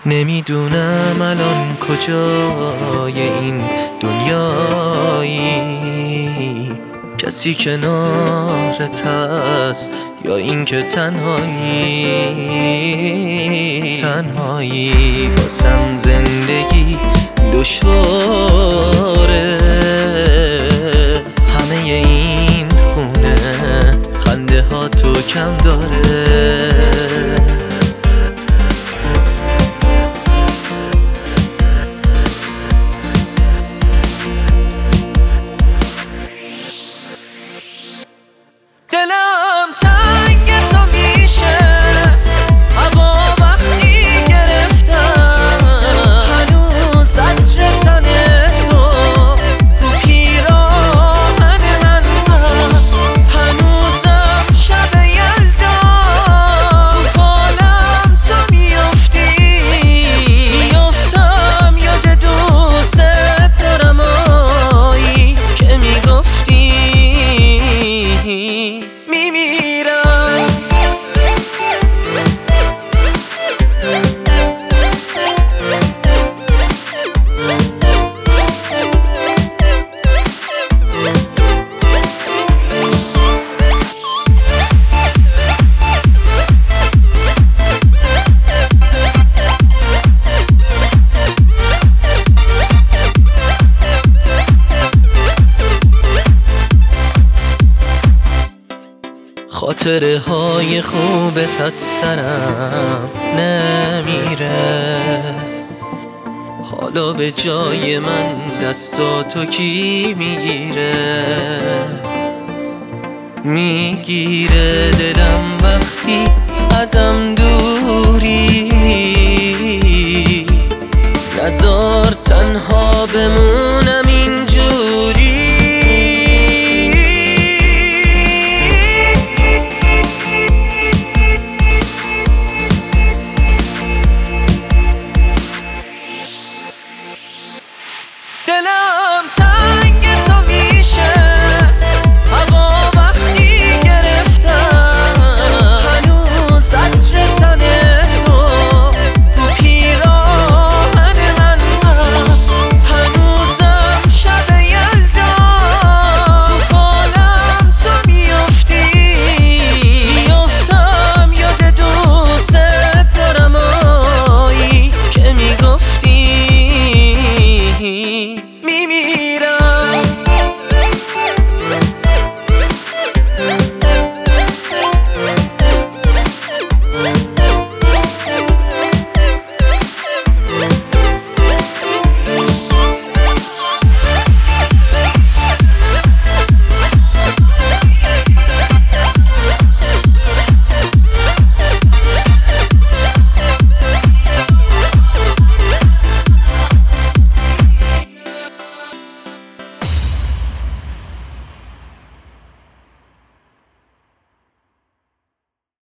نمیدونم الان کجای این دنیایی، کسی کنارت هست یا این که تنهایی واسم زندگی دشواره. همه این خونه خنده ها تو کم داره. دلم تنگ تو میشه هوا وقتی گرفتم، هنوز عطر تن تو رو پیراهن من هست. هنوزم شب یلدا تو حالم تو میفتم یاد دوست دارم آیی که میگفتی میمیرم. خاطره های خوبت از سرم نمیره، حالا به جای من دستاتو کی میگیره دلم وقتی ازم